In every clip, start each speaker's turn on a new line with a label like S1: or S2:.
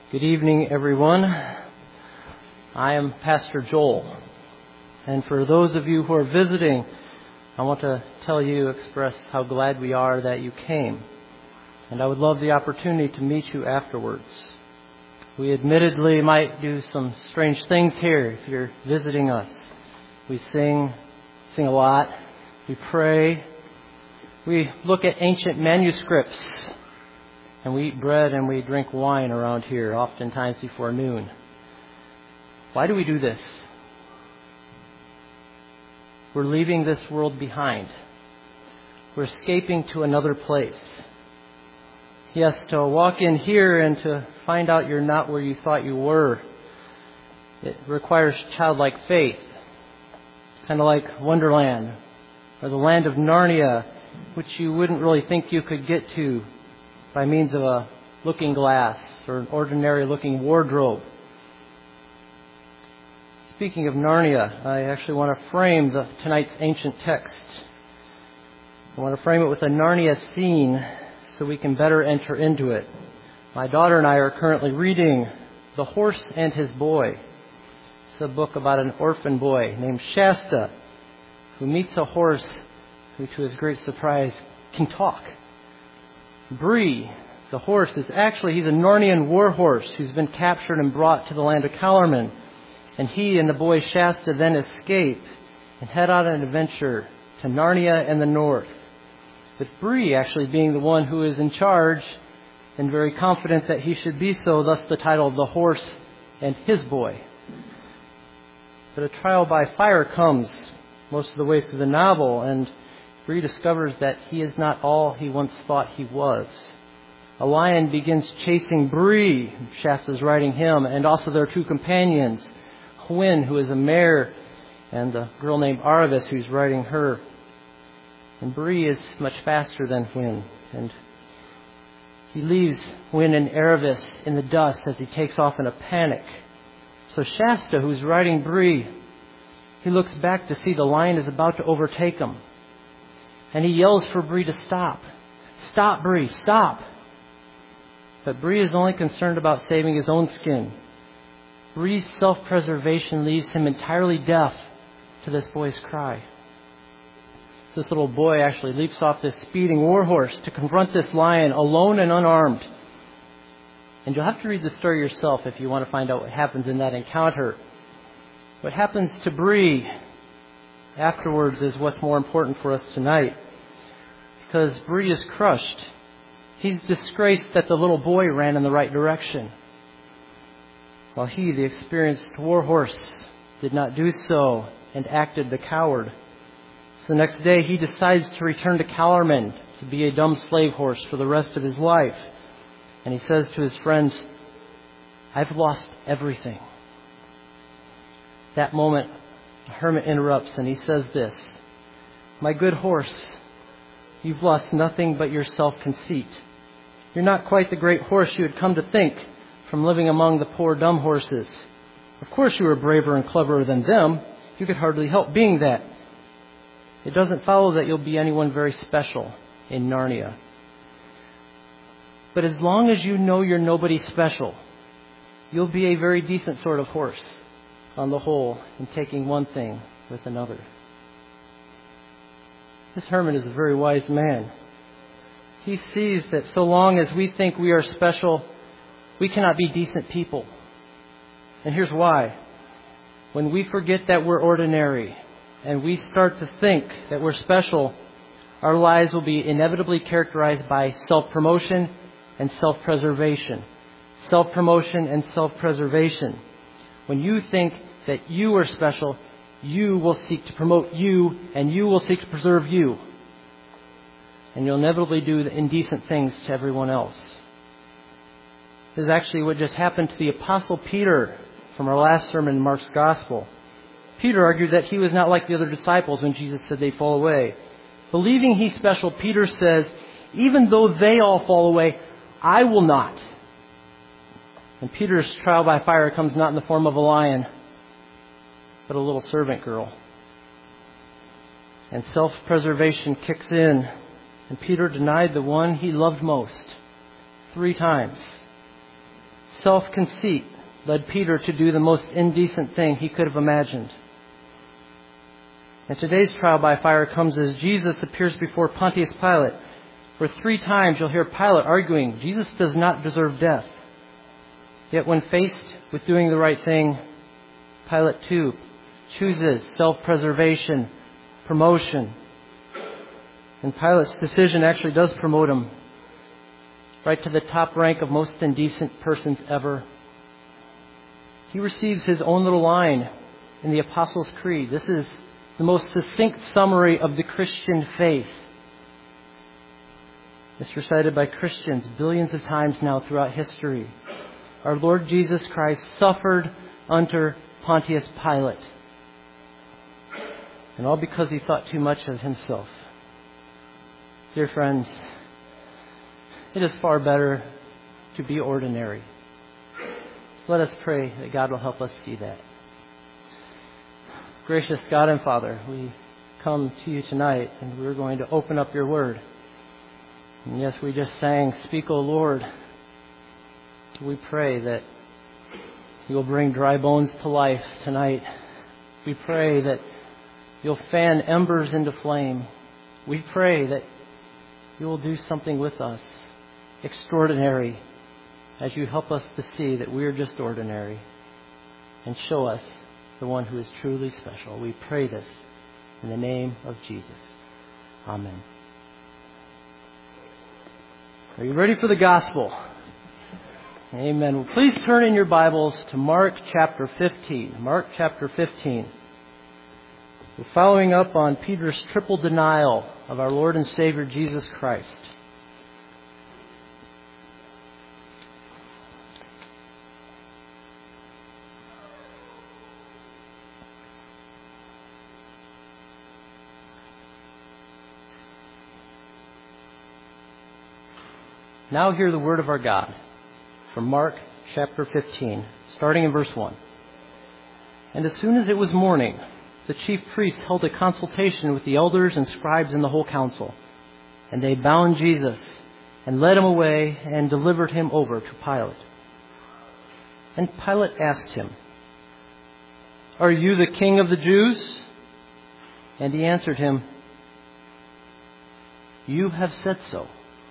S1: Good evening, everyone. I am Pastor Joel. And for those of you who are visiting, I want to express how glad we are that you came. And I would love the opportunity to meet you afterwards. We admittedly might do some strange things here if you're visiting us. We sing a lot. We pray. We look at ancient manuscripts. And we eat bread and we drink wine around here, oftentimes before noon. Why do we do this? We're leaving this world behind. We're escaping to another place. Yes, to walk in here and to find out you're not where you thought you were, it requires childlike faith. Kind of like Wonderland or the land of Narnia, which you wouldn't really think you could get to by means of a looking glass or an ordinary looking wardrobe. Speaking of Narnia, I actually want to frame tonight's ancient text. I want to frame it with a Narnia scene so we can better enter into it. My daughter and I are currently reading The Horse and His Boy. It's a book about an orphan boy named Shasta who meets a horse who, to his great surprise, can talk. Bree, the horse, he's a Narnian war horse who's been captured and brought to the land of Calormen. And he and the boy Shasta then escape and head on an adventure to Narnia and the north, with Bree actually being the one who is in charge and very confident that he should be so, thus the title of The Horse and His Boy. But a trial by fire comes most of the way through the novel, and Bree discovers that he is not all he once thought he was. A lion begins chasing Bree, Shasta's riding him, and also their two companions, Hwin, who is a mare, and a girl named Aravis, who's riding her. And Bree is much faster than Hwin, and he leaves Hwin and Aravis in the dust as he takes off in a panic. So Shasta, who's riding Bree, he looks back to see the lion is about to overtake him. And he yells for Bree to stop. Stop, Bree, stop. But Bree is only concerned about saving his own skin. Bree's self-preservation leaves him entirely deaf to this boy's cry. This little boy actually leaps off this speeding warhorse to confront this lion alone and unarmed. And you'll have to read the story yourself if you want to find out what happens in that encounter. What happens to Bree afterwards is what's more important for us tonight. Because Bree is crushed. He's disgraced that the little boy ran in the right direction, while he, the experienced warhorse, did not do so and acted the coward. So the next day he decides to return to Calormen to be a dumb slave horse for the rest of his life. And he says to his friends, "I've lost everything." That moment, a hermit interrupts and he says this, "My good horse, you've lost nothing but your self-conceit. You're not quite the great horse you had come to think from living among the poor dumb horses. Of course you were braver and cleverer than them. You could hardly help being that. It doesn't follow that you'll be anyone very special in Narnia. But as long as you know you're nobody special, you'll be a very decent sort of horse on the whole in taking one thing with another." This hermit is a very wise man. He sees that so long as we think we are special, we cannot be decent people. And here's why. When we forget that we're ordinary and we start to think that we're special, our lives will be inevitably characterized by self-promotion and self-preservation. Self-promotion and self-preservation. When you think that you are special, you will seek to promote you and you will seek to preserve you. And you'll inevitably do the indecent things to everyone else. This is actually what just happened to the Apostle Peter from our last sermon in Mark's Gospel. Peter argued that he was not like the other disciples when Jesus said they fall away. Believing he's special, Peter says, "Even though they all fall away, I will not." And Peter's trial by fire comes not in the form of a lion, but a little servant girl. And self-preservation kicks in, and Peter denied the one he loved most 3 times. self-conceit led Peter to do the most indecent thing he could have imagined. And today's trial by fire comes as Jesus appears before Pontius Pilate, where 3 times you'll hear Pilate arguing, Jesus does not deserve death. Yet when faced with doing the right thing, Pilate too chooses self-preservation, promotion. And Pilate's decision actually does promote him right to the top rank of most indecent persons ever. He receives his own little line in the Apostles' Creed. This is the most succinct summary of the Christian faith. It's recited by Christians billions of times now throughout history. Our Lord Jesus Christ suffered under Pontius Pilate. And all because he thought too much of himself. Dear friends, it is far better to be ordinary. So let us pray that God will help us see that. Gracious God and Father, we come to you tonight and we're going to open up your word. And yes, we just sang, "Speak, O Lord." We pray that you will bring dry bones to life tonight. We pray that you'll fan embers into flame. We pray that you will do something with us extraordinary as you help us to see that we are just ordinary and show us the one who is truly special. We pray this in the name of Jesus. Amen. Are you ready for the gospel? Amen. Well, please turn in your Bibles to Mark chapter 15. Mark chapter 15. We're following up on Peter's triple denial of our Lord and Savior Jesus Christ. Now hear the word of our God from Mark chapter 15, starting in verse 1. And as soon as it was morning, the chief priests held a consultation with the elders and scribes and the whole council. And they bound Jesus and led him away and delivered him over to Pilate. And Pilate asked him, "Are you the king of the Jews?" And he answered him, "You have said so."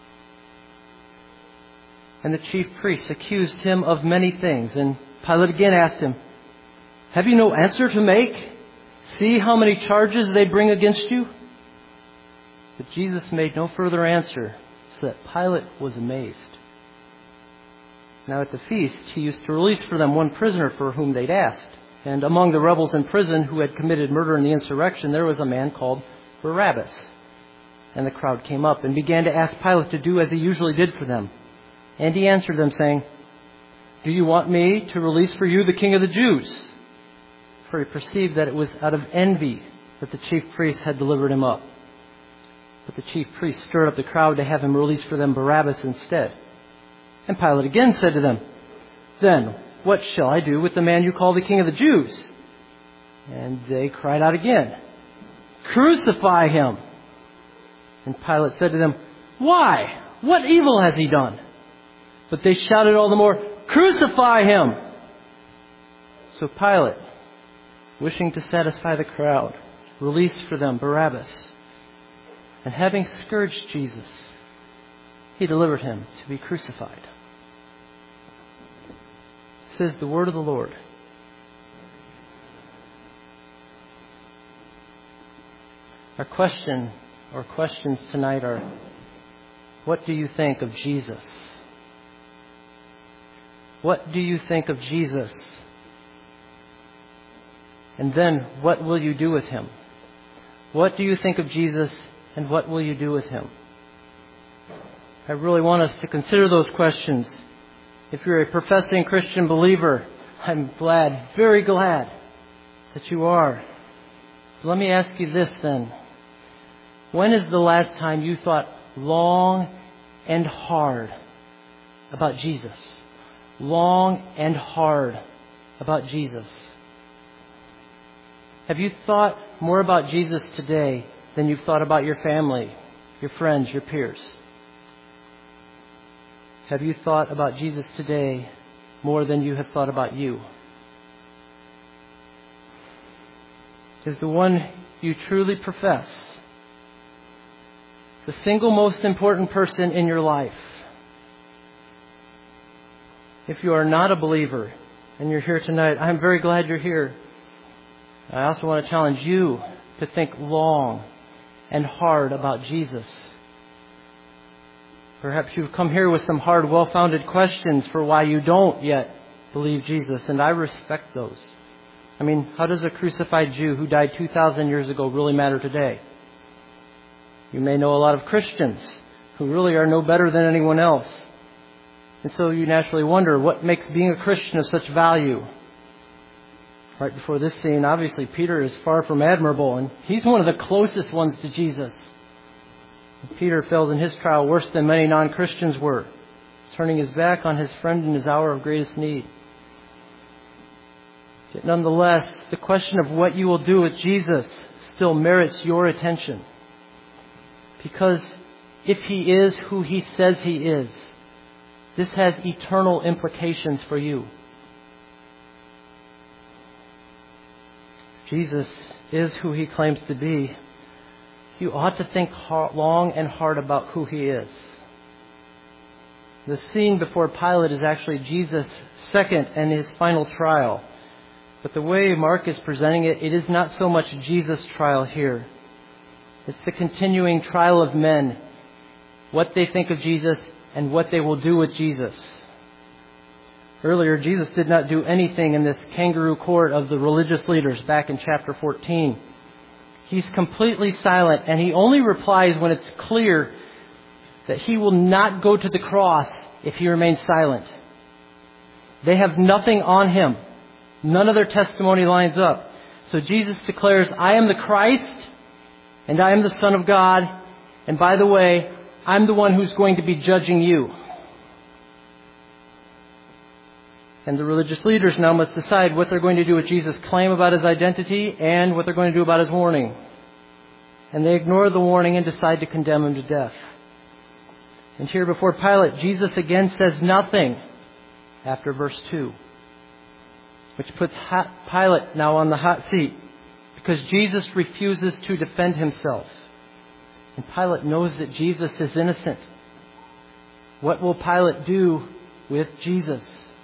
S1: And the chief priests accused him of many things. And Pilate again asked him, "Have you no answer to make? See how many charges they bring against you?" But Jesus made no further answer, so that Pilate was amazed. Now at the feast, he used to release for them one prisoner for whom they'd asked. And among the rebels in prison who had committed murder in the insurrection, there was a man called Barabbas. And the crowd came up and began to ask Pilate to do as he usually did for them. And he answered them, saying, "Do you want me to release for you the king of the Jews?" For he perceived that it was out of envy that the chief priests had delivered him up. But the chief priests stirred up the crowd to have him release for them Barabbas instead. And Pilate again said to them, "Then what shall I do with the man you call the king of the Jews?" And they cried out again, "Crucify him!" And Pilate said to them, "Why? What evil has he done?" But they shouted all the more, "Crucify him!" So Pilate, wishing to satisfy the crowd, released for them Barabbas. And having scourged Jesus, he delivered him to be crucified. This is the word of the Lord. Our question, or questions tonight are, what do you think of Jesus? What do you think of Jesus? And then, what will you do with him? What do you think of Jesus, and what will you do with him? I really want us to consider those questions. If you're a professing Christian believer, I'm glad, very glad that you are. But let me ask you this then. When is the last time you thought long and hard about Jesus? Long and hard about Jesus. Have you thought more about Jesus today than you've thought about your family, your friends, your peers? Have you thought about Jesus today more than you have thought about you? Is the one you truly profess the single most important person in your life? If you are not a believer and you're here tonight, I'm very glad you're here. I also want to challenge you to think long and hard about Jesus. Perhaps you've come here with some hard, well-founded questions for why you don't yet believe Jesus, and I respect those. I mean, how does a crucified Jew who died 2,000 years ago really matter today? You may know a lot of Christians who really are no better than anyone else. And so you naturally wonder, what makes being a Christian of such value? Right before this scene, obviously, Peter is far from admirable, and he's one of the closest ones to Jesus. Peter fails in his trial worse than many non-Christians were, turning his back on his friend in his hour of greatest need. Yet nonetheless, the question of what you will do with Jesus still merits your attention. Because if He is who He says He is, this has eternal implications for you. Jesus is who He claims to be. You ought to think long and hard about who He is. The scene before Pilate is actually Jesus' second and His final trial. But the way Mark is presenting it, it is not so much Jesus' trial here. It's the continuing trial of men, what they think of Jesus and what they will do with Jesus. Earlier, Jesus did not do anything in this kangaroo court of the religious leaders back in chapter 14. He's completely silent, and He only replies when it's clear that He will not go to the cross if He remains silent. They have nothing on Him. None of their testimony lines up. So Jesus declares, I am the Christ, and I am the Son of God, and by the way, I'm the one who's going to be judging you. And the religious leaders now must decide what they're going to do with Jesus' claim about His identity and what they're going to do about His warning. And they ignore the warning and decide to condemn Him to death. And here before Pilate, Jesus again says nothing after verse 2. Which puts Pilate now on the hot seat, because Jesus refuses to defend Himself. And Pilate knows that Jesus is innocent. What will Pilate do with Jesus?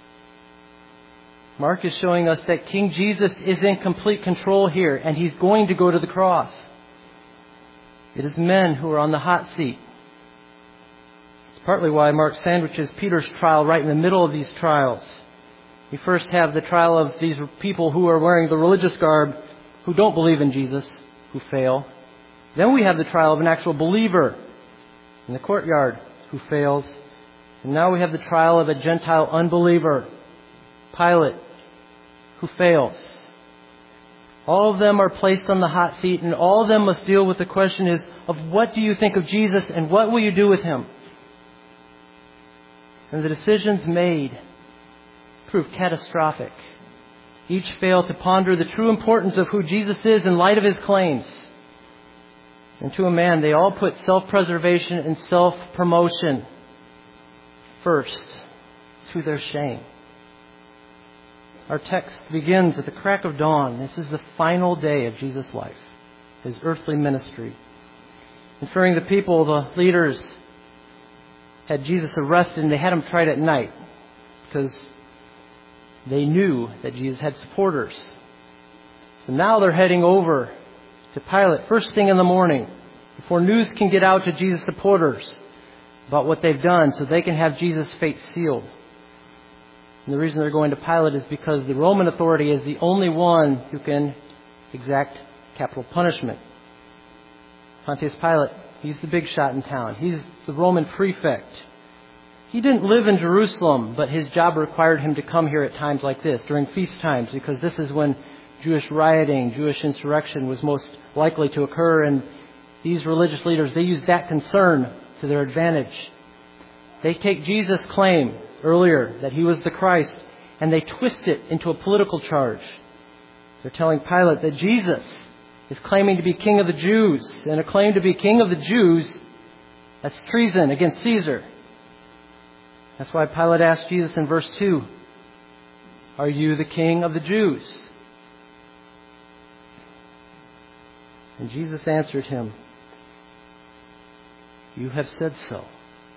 S1: Mark is showing us that King Jesus is in complete control here, and He's going to go to the cross. It is men who are on the hot seat. It's partly why Mark sandwiches Peter's trial right in the middle of these trials. We first have the trial of these people who are wearing the religious garb, who don't believe in Jesus, who fail. Then we have the trial of an actual believer in the courtyard who fails. And now we have the trial of a Gentile unbeliever, Pilate, who fails. All of them are placed on the hot seat, and all of them must deal with the question of what do you think of Jesus and what will you do with Him? And the decisions made prove catastrophic. Each fail to ponder the true importance of who Jesus is in light of His claims. And to a man, they all put self-preservation and self-promotion first, to their shame. Our text begins at the crack of dawn. This is the final day of Jesus' life, His earthly ministry. Inferring the people, the leaders had Jesus arrested, and they had Him tried at night because they knew that Jesus had supporters. So now they're heading over to Pilate first thing in the morning, before news can get out to Jesus' supporters about what they've done, so they can have Jesus' fate sealed. And the reason they're going to Pilate is because the Roman authority is the only one who can exact capital punishment. Pontius Pilate, he's the big shot in town. He's the Roman prefect. He didn't live in Jerusalem, but his job required him to come here at times like this, during feast times, because this is when Jewish rioting, Jewish insurrection was most likely to occur. And these religious leaders, they use that concern to their advantage. They take Jesus' claim earlier that He was the Christ, and they twist it into a political charge. They're telling Pilate that Jesus is claiming to be King of the Jews, and a claim to be King of the Jews, that's treason against Caesar. That's why Pilate asked Jesus in verse 2, "Are you the King of the Jews?" And Jesus answered him, "You have said so."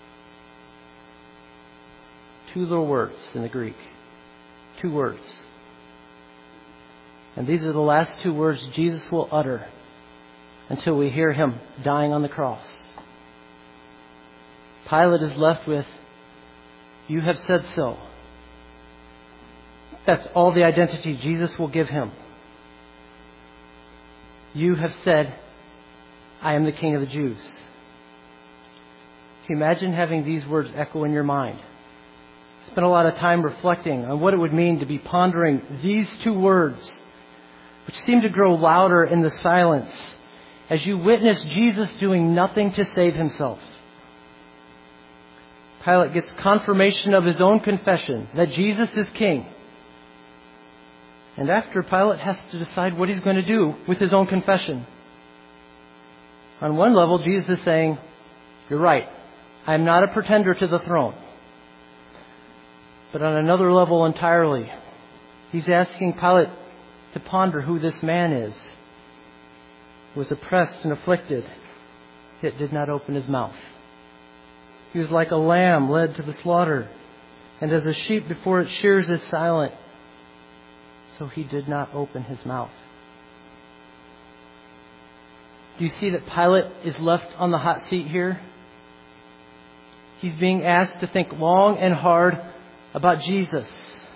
S1: Two little words in the Greek. 2 words. And these are the last 2 words Jesus will utter until we hear him dying on the cross. Pilate is left with, "You have said so." That's all the identity Jesus will give him. "You have said, I am the King of the Jews." Can you imagine having these words echo in your mind? Spent a lot of time reflecting on what it would mean to be pondering these 2 words, which seem to grow louder in the silence as you witness Jesus doing nothing to save himself. Pilate gets confirmation of his own confession that Jesus is king. And after, Pilate has to decide what he's going to do with his own confession. On one level, Jesus is saying, "You're right. I am not a pretender to the throne." But on another level entirely, he's asking Pilate to ponder who this man is, who was oppressed and afflicted, yet did not open his mouth. He was like a lamb led to the slaughter, and as a sheep before its shears is silent, so he did not open his mouth. Do you see that Pilate is left on the hot seat here? He's being asked to think long and hard about Jesus.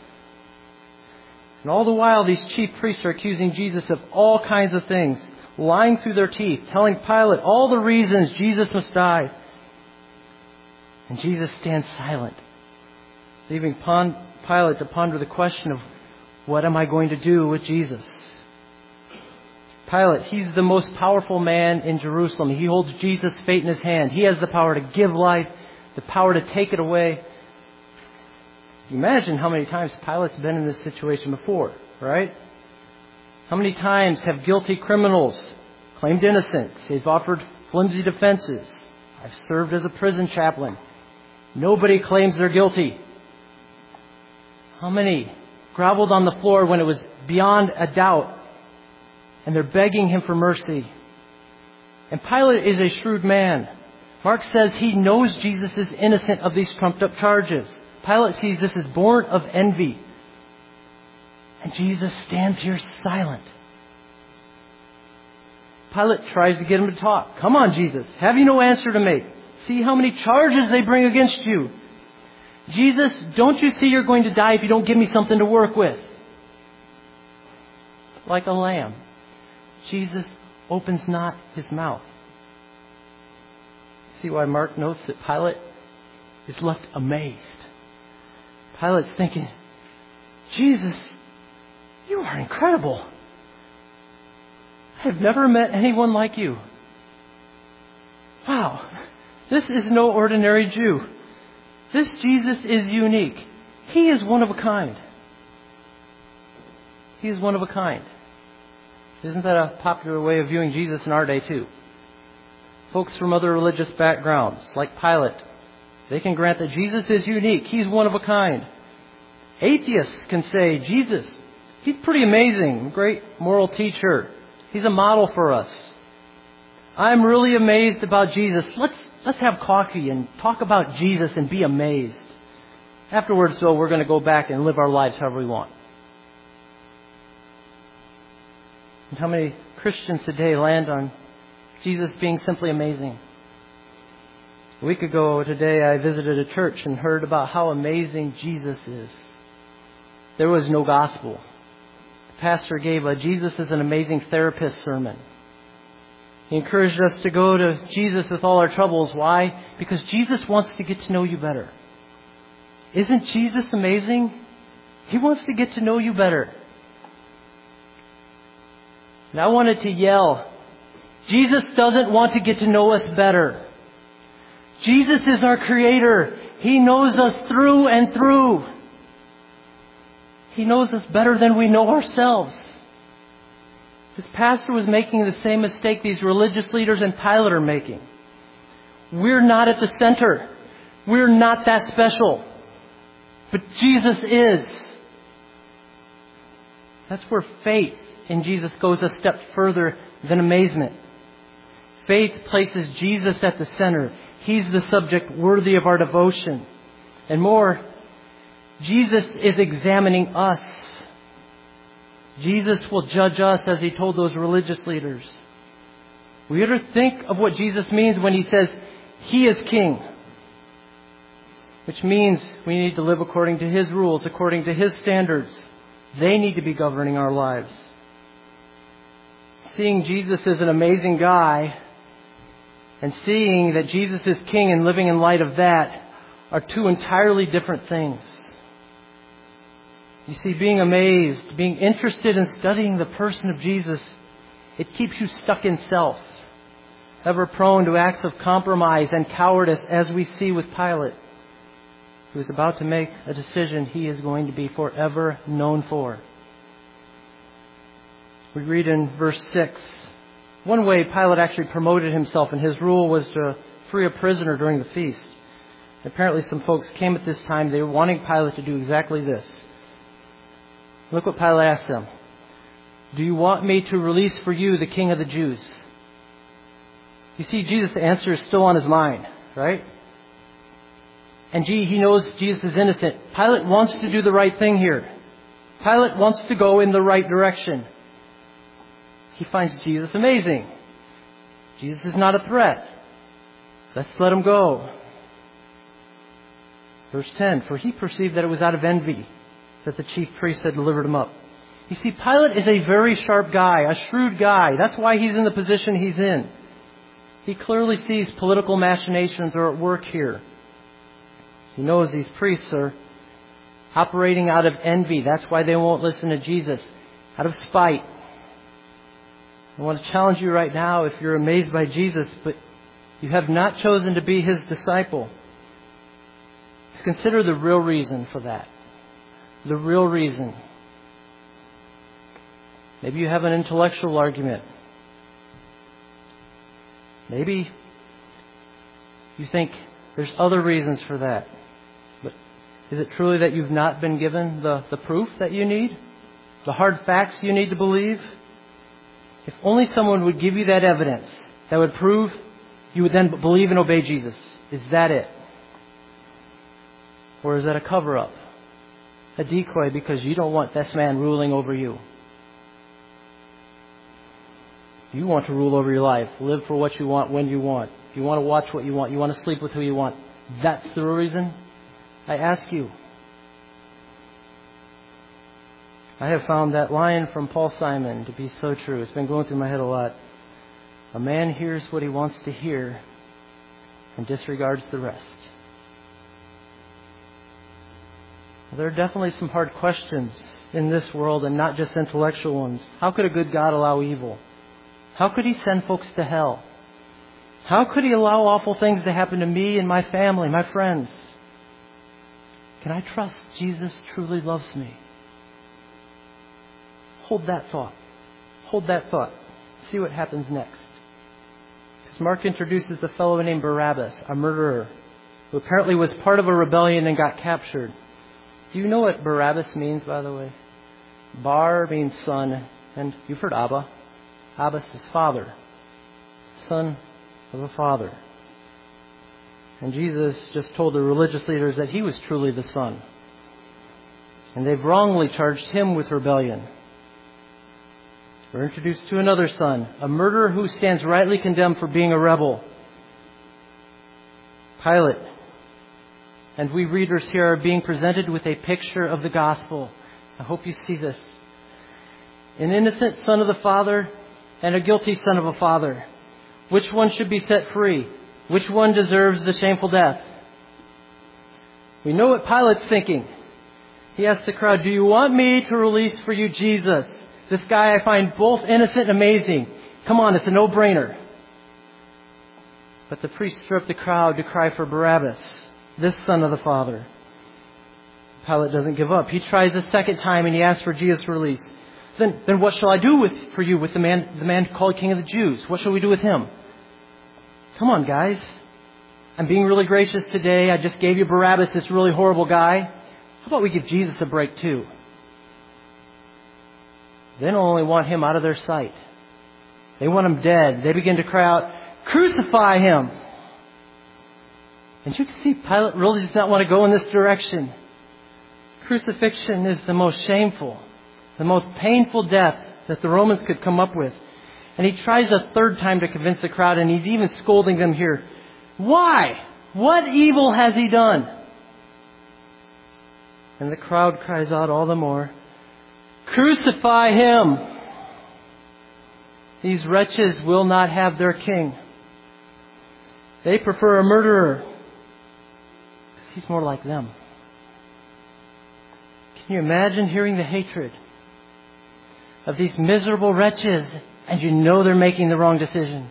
S1: And all the while, these chief priests are accusing Jesus of all kinds of things, lying through their teeth, telling Pilate all the reasons Jesus must die. And Jesus stands silent, leaving Pilate to ponder the question of, what am I going to do with Jesus? Pilate, he's the most powerful man in Jerusalem. He holds Jesus' fate in his hand. He has the power to give life, the power to take it away. Imagine how many times Pilate's been in this situation before, right? How many times have guilty criminals claimed innocence? They've offered flimsy defenses. I've served as a prison chaplain. Nobody claims they're guilty. How many groveled on the floor when it was beyond a doubt, and they're begging him for mercy? And Pilate is a shrewd man. Mark says he knows Jesus is innocent of these trumped up charges. Pilate sees this as born of envy. And Jesus stands here silent. Pilate tries to get him to talk. "Come on, Jesus. Have you no answer to make? See how many charges they bring against you. Jesus, don't you see you're going to die if you don't give me something to work with?" Like a lamb, Jesus opens not his mouth. See why Mark notes that Pilate is left amazed. Pilate's thinking, "Jesus, you are incredible. I have never met anyone like you. Wow, this is no ordinary Jew. This Jesus is unique. He is one of a kind." He is one of a kind. Isn't that a popular way of viewing Jesus in our day too? Folks from other religious backgrounds, like Pilate, they can grant that Jesus is unique. He's one of a kind. Atheists can say, "Jesus, he's pretty amazing, great moral teacher. He's a model for us. I'm really amazed about Jesus. Let's have coffee and talk about Jesus and be amazed. Afterwards, though, we're going to go back and live our lives however we want." And how many Christians today land on Jesus being simply amazing? A week ago today, I visited a church and heard about how amazing Jesus is. There was no gospel. The pastor gave a "Jesus is an amazing therapist" sermon. He encouraged us to go to Jesus with all our troubles. Why? Because Jesus wants to get to know you better. Isn't Jesus amazing? He wants to get to know you better. And I wanted to yell, Jesus doesn't want to get to know us better. Jesus is our Creator. He knows us through and through. He knows us better than we know ourselves. This pastor was making the same mistake these religious leaders and Pilate are making. We're not at the center. We're not that special. But Jesus is. That's where faith in Jesus goes a step further than amazement. Faith places Jesus at the center. He's the subject worthy of our devotion. And more, Jesus is examining us. Jesus will judge us, as He told those religious leaders. We ought to think of what Jesus means when He says, He is King. Which means we need to live according to His rules, according to His standards. They need to be governing our lives. Seeing Jesus as an amazing guy and seeing that Jesus is King and living in light of that are two entirely different things. You see, being amazed, being interested in studying the person of Jesus, it keeps you stuck in self, ever prone to acts of compromise and cowardice, as we see with Pilate, who is about to make a decision he is going to be forever known for. We read in verse 6, one way Pilate actually promoted himself, and his rule was to free a prisoner during the feast. Apparently some folks came at this time, they were wanting Pilate to do exactly this. Look what Pilate asked them. Do you want me to release for you the King of the Jews? You see, Jesus' answer is still on his mind, right? And he knows Jesus is innocent. Pilate wants to do the right thing here. Pilate wants to go in the right direction. He finds Jesus amazing. Jesus is not a threat. Let's let him go. Verse 10, for he perceived that it was out of envy that the chief priests had delivered him up. You see, Pilate is a very sharp guy, a shrewd guy. That's why he's in the position he's in. He clearly sees political machinations are at work here. He knows these priests are operating out of envy. That's why they won't listen to Jesus, out of spite. I want to challenge you right now, if you're amazed by Jesus, but you have not chosen to be His disciple, to consider the real reason for that. The real reason. Maybe you have an intellectual argument. Maybe you think there's other reasons for that. But is it truly that you've not been given the proof that you need? The hard facts you need to believe? If only someone would give you that evidence that would prove you would then believe and obey Jesus. Is that it? Or is that a cover-up? A decoy because you don't want this man ruling over you. You want to rule over your life. Live for what you want when you want. You want to watch what you want. You want to sleep with who you want. That's the reason? I ask you. I have found that line from Paul Simon to be so true. It's been going through my head a lot. A man hears what he wants to hear and disregards the rest. There are definitely some hard questions in this world, and not just intellectual ones. How could a good God allow evil? How could He send folks to hell? How could He allow awful things to happen to me and my family, my friends? Can I trust Jesus truly loves me? Hold that thought. Hold that thought. See what happens next. Because Mark introduces a fellow named Barabbas, a murderer, who apparently was part of a rebellion and got captured. Do you know what Barabbas means, by the way? Bar means son, and you've heard Abba. Abbas is father, son of a father. And Jesus just told the religious leaders that He was truly the Son. And they've wrongly charged Him with rebellion. We're introduced to another son, a murderer who stands rightly condemned for being a rebel. Pilate. And we readers here are being presented with a picture of the gospel. I hope you see this. An innocent son of the father and a guilty son of a father. Which one should be set free? Which one deserves the shameful death? We know what Pilate's thinking. He asked the crowd, do you want me to release for you Jesus? This guy I find both innocent and amazing. Come on, it's a no-brainer. But the priests stir up the crowd to cry for Barabbas, this son of the father. Pilate doesn't give up. He tries a second time and he asks for Jesus' release. Then what shall I do for you with the man called King of the Jews? What shall we do with him? Come on, guys. I'm being really gracious today. I just gave you Barabbas, this really horrible guy. How about we give Jesus a break too? They don't only want him out of their sight. They want him dead. They begin to cry out, "Crucify him!" And you can see Pilate really does not want to go in this direction. Crucifixion is the most shameful, the most painful death that the Romans could come up with. And he tries a third time to convince the crowd, and he's even scolding them here. Why? What evil has he done? And the crowd cries out all the more, "Crucify him!" These wretches will not have their king. They prefer a murderer. He's more like them. Can you imagine hearing the hatred of these miserable wretches, and you know they're making the wrong decision?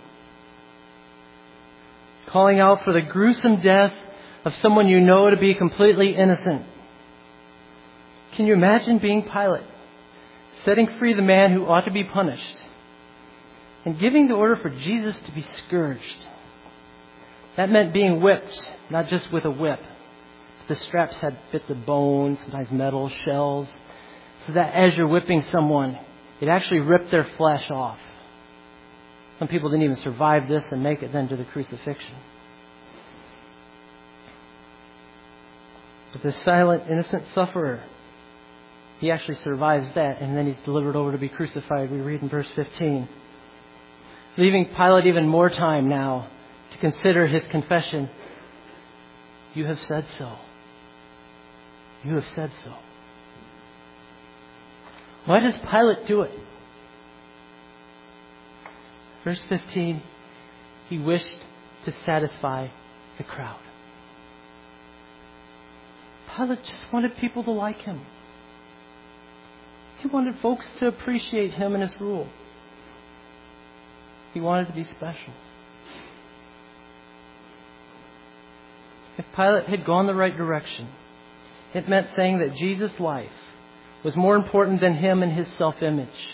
S1: Calling out for the gruesome death of someone you know to be completely innocent. Can you imagine being Pilate, setting free the man who ought to be punished, and giving the order for Jesus to be scourged? That meant being whipped, not just with a whip. The straps had bits of bone, sometimes metal, shells, so that as you're whipping someone, it actually ripped their flesh off. Some people didn't even survive this and make it then to the crucifixion. But this silent, innocent sufferer, he actually survives that, and then he's delivered over to be crucified. We read in verse 15. Leaving Pilate even more time now to consider his confession. "You have said so. You have said so." Why does Pilate do it? Verse 15, he wished to satisfy the crowd. Pilate just wanted people to like him. He wanted folks to appreciate him and his rule. He wanted to be special. If Pilate had gone the right direction, it meant saying that Jesus' life was more important than him and his self-image.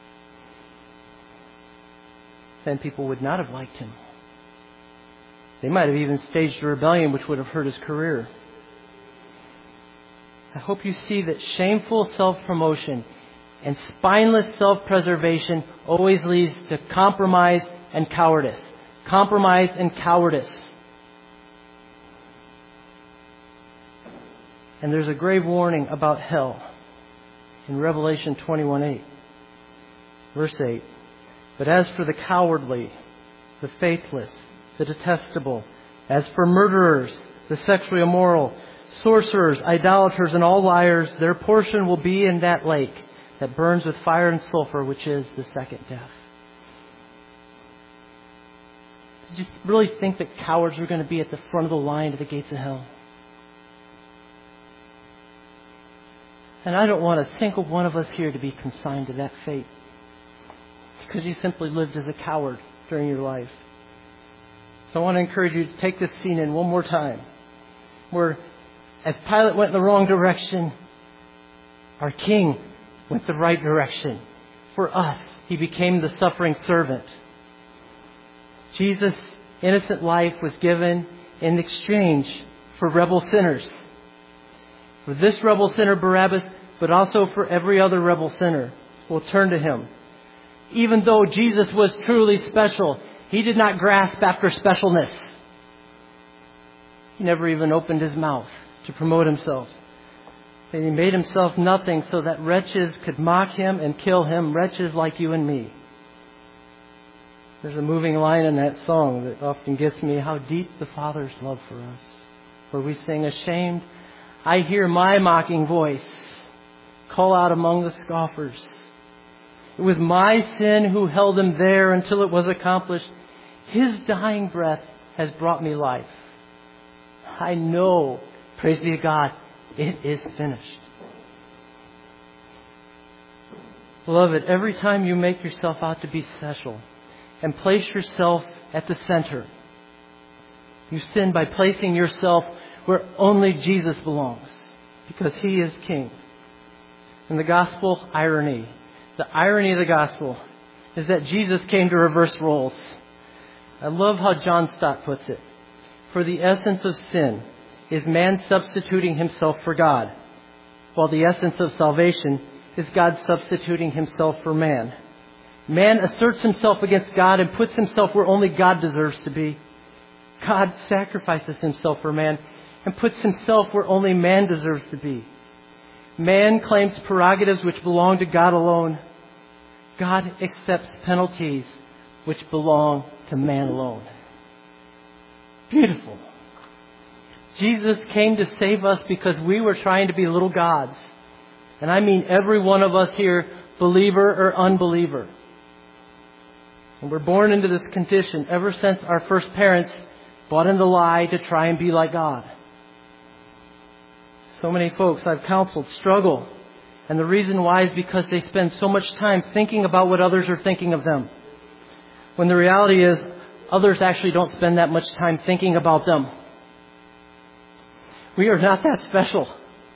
S1: Then people would not have liked him. They might have even staged a rebellion which would have hurt his career. I hope you see that shameful self-promotion and spineless self-preservation always leads to compromise and cowardice. Compromise and cowardice. And there's a grave warning about hell in Revelation 21:8. Verse 8. "But as for the cowardly, the faithless, the detestable, as for murderers, the sexually immoral, sorcerers, idolaters, and all liars, their portion will be in that lake that burns with fire and sulfur, which is the second death." Did you really think that cowards were going to be at the front of the line to the gates of hell? And I don't want a single one of us here to be consigned to that fate, because you simply lived as a coward during your life. So I want to encourage you to take this scene in one more time, where as Pilate went in the wrong direction, our King went the right direction. For us, he became the suffering servant. Jesus' innocent life was given in exchange for rebel sinners. For this rebel sinner, Barabbas, but also for every other rebel sinner will turn to him. Even though Jesus was truly special, he did not grasp after specialness. He never even opened his mouth to promote himself. And he made himself nothing so that wretches could mock him and kill him, wretches like you and me. There's a moving line in that song that often gets me, how deep the Father's love for us. Where we sing, "Ashamed, I hear my mocking voice call out among the scoffers. It was my sin who held him there until it was accomplished. His dying breath has brought me life. I know, praise be to God, it is finished." Beloved, every time you make yourself out to be special and place yourself at the center, you sin by placing yourself where only Jesus belongs, because he is King. And the gospel irony, the irony of the gospel, is that Jesus came to reverse roles. I love how John Stott puts it. For the essence of sin is man substituting himself for God, while the essence of salvation is God substituting himself for man. Man asserts himself against God and puts himself where only God deserves to be. God sacrifices himself for man and puts himself where only man deserves to be. Man claims prerogatives which belong to God alone. God accepts penalties which belong to man alone. Beautiful. Jesus came to save us because we were trying to be little gods. And I mean every one of us here, believer or unbeliever. And we're born into this condition ever since our first parents bought into the lie to try and be like God. So many folks I've counseled struggle. And the reason why is because they spend so much time thinking about what others are thinking of them. When the reality is, others actually don't spend that much time thinking about them. We are not that special.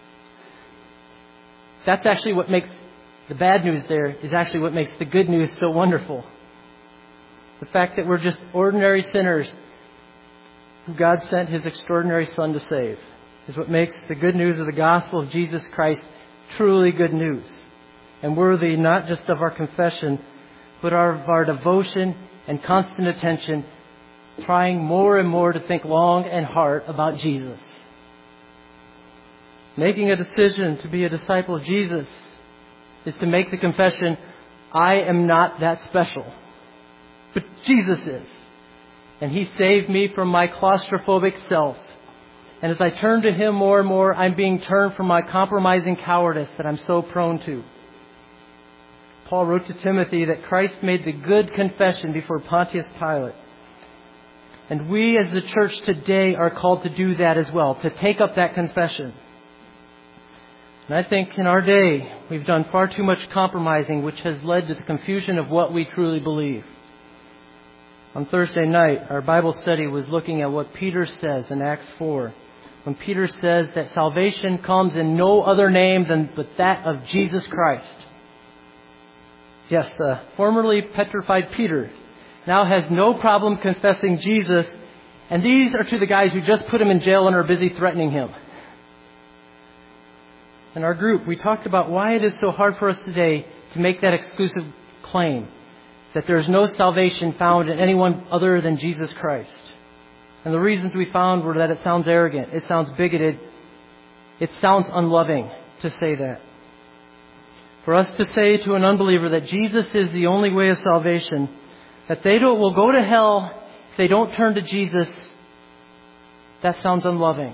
S1: That's actually what makes the bad news there is actually what makes the good news so wonderful. The fact that we're just ordinary sinners who God sent His extraordinary Son to save is what makes the good news of the gospel of Jesus Christ truly good news and worthy not just of our confession, but of our devotion and constant attention, trying more and more to think long and hard about Jesus. Making a decision to be a disciple of Jesus is to make the confession, I am not that special, but Jesus is. And He saved me from my claustrophobic self. And as I turn to Him more and more, I'm being turned from my compromising cowardice that I'm so prone to. Paul wrote to Timothy that Christ made the good confession before Pontius Pilate. And we as the church today are called to do that as well, to take up that confession. And I think in our day, we've done far too much compromising, which has led to the confusion of what we truly believe. On Thursday night, our Bible study was looking at what Peter says in Acts 4. When Peter says that salvation comes in no other name but that of Jesus Christ. Yes, the formerly petrified Peter now has no problem confessing Jesus. And these are to the guys who just put him in jail and are busy threatening him. In our group, we talked about why it is so hard for us today to make that exclusive claim that there is no salvation found in anyone other than Jesus Christ. And the reasons we found were that it sounds arrogant, it sounds bigoted, it sounds unloving to say that. For us to say to an unbeliever that Jesus is the only way of salvation, that they will go to hell if they don't turn to Jesus, that sounds unloving.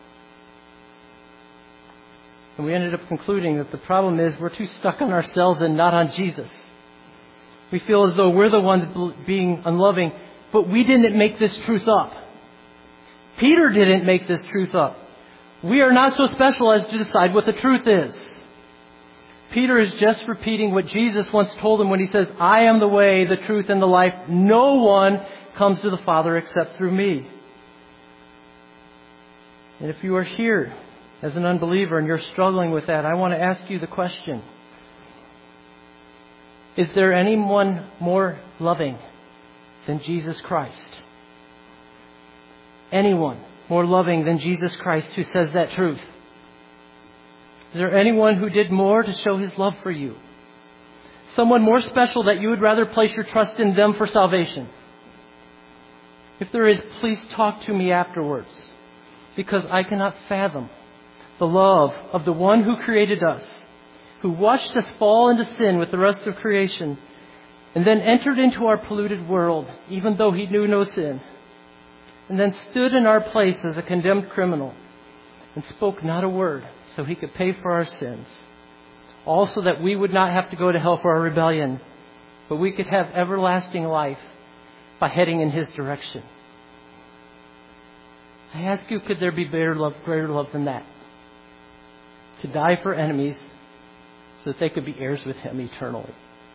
S1: And we ended up concluding that the problem is we're too stuck on ourselves and not on Jesus. We feel as though we're the ones being unloving, but we didn't make this truth up. Peter didn't make this truth up. We are not so special as to decide what the truth is. Peter is just repeating what Jesus once told him when He says, I am the way, the truth, and the life. No one comes to the Father except through me. And if you are here as an unbeliever and you're struggling with that, I want to ask you the question. Is there anyone more loving than Jesus Christ? Anyone more loving than Jesus Christ who says that truth? Is there anyone who did more to show His love for you? Someone more special that you would rather place your trust in them for salvation? If there is, please talk to me afterwards, because I cannot fathom the love of the one who created us, who watched us fall into sin with the rest of creation, and then entered into our polluted world, even though He knew no sin, and then stood in our place as a condemned criminal, and spoke not a word so He could pay for our sins. All so that we would not have to go to hell for our rebellion, but we could have everlasting life by heading in His direction. I ask you, could there be greater love than that? To die for enemies so that they could be heirs with Him eternally.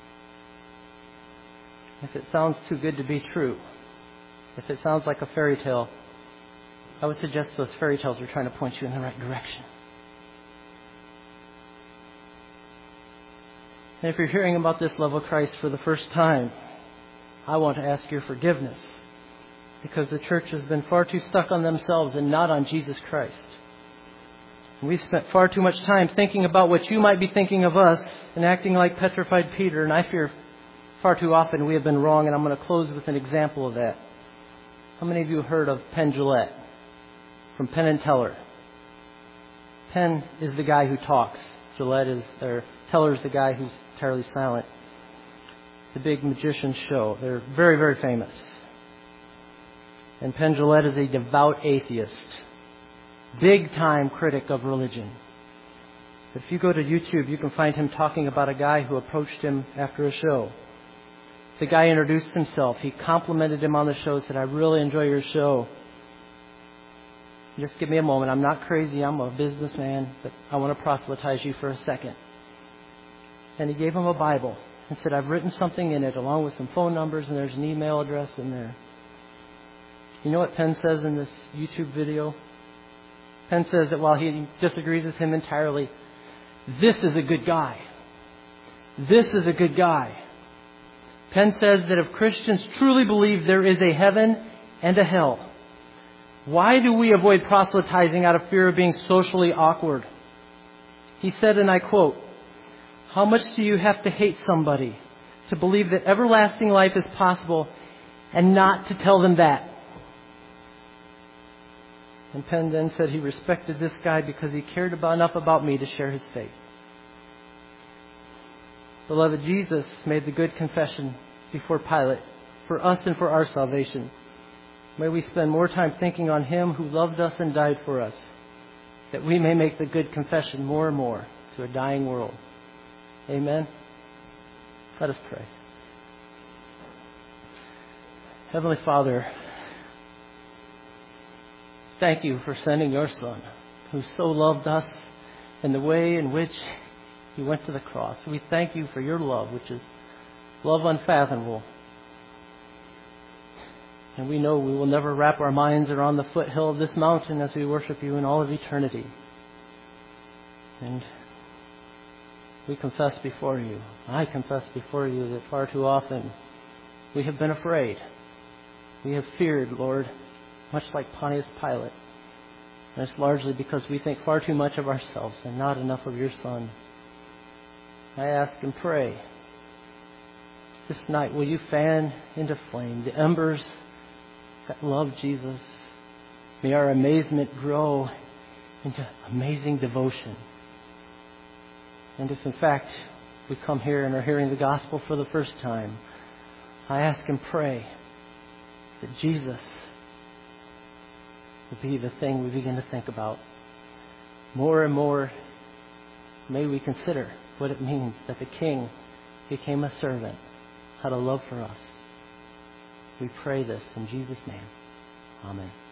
S1: If it sounds too good to be true, if it sounds like a fairy tale, I would suggest those fairy tales are trying to point you in the right direction. And if you're hearing about this love of Christ for the first time, I want to ask your forgiveness, because the church has been far too stuck on themselves and not on Jesus Christ. And we've spent far too much time thinking about what you might be thinking of us and acting like petrified Peter, and I fear far too often we have been wrong, and I'm going to close with an example of that. How many of you have heard of Penn Jillette from Penn and Teller? Penn is the guy who talks. Teller is the guy who's entirely silent. The big magician show. They're very, very famous. And Penn Jillette is a devout atheist, big-time critic of religion. If you go to YouTube, you can find him talking about a guy who approached him after a show. The guy introduced himself. He complimented him on the show, said, "I really enjoy your show. Just give me a moment. I'm not crazy. I'm a businessman, but I want to proselytize you for a second." And he gave him a Bible and said, "I've written something in it along with some phone numbers, and there's an email address in there." You know what Penn says in this YouTube video? Penn says that while he disagrees with him entirely, this is a good guy. This is a good guy. Penn says that if Christians truly believe there is a heaven and a hell, why do we avoid proselytizing out of fear of being socially awkward? He said, and I quote, "How much do you have to hate somebody to believe that everlasting life is possible and not to tell them that?" And Penn then said he respected this guy because he cared enough about me to share his faith. Beloved, Jesus made the good confession before Pilate for us and for our salvation. May we spend more time thinking on Him who loved us and died for us, that we may make the good confession more and more to a dying world. Amen. Let us pray. Heavenly Father, thank you for sending your Son, who so loved us in the way in which He went to the cross. We thank you for your love, which is love unfathomable. And we know we will never wrap our minds around the foothill of this mountain as we worship you in all of eternity. And we confess before you, I confess before you, that far too often we have been afraid. We have feared, Lord, much like Pontius Pilate. And it's largely because we think far too much of ourselves and not enough of your Son. I ask and pray, this night, will you fan into flame the embers that love Jesus? May our amazement grow into amazing devotion. And if in fact we come here and are hearing the gospel for the first time, I ask and pray that Jesus will be the thing we begin to think about. More and more, may we consider what it means that the King became a servant, had a love for us. We pray this in Jesus' name. Amen.